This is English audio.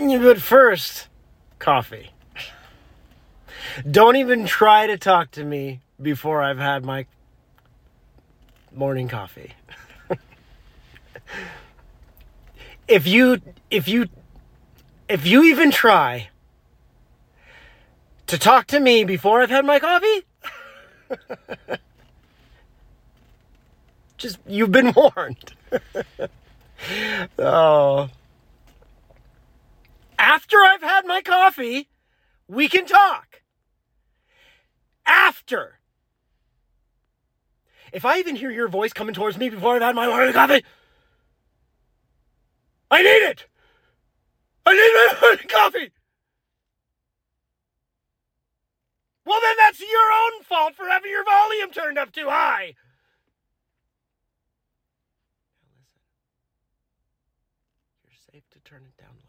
But first, coffee. Don't even try to talk to me before I've had my morning coffee. If you even try to talk to me before I've had my coffee, just, you've been warned. Oh. After I've had my coffee, we can talk. After. If I even hear your voice coming towards me before I've had my morning coffee, I need it. I need my morning coffee. Well, then that's your own fault for having your volume turned up too high. Now listen. You're safe to turn it down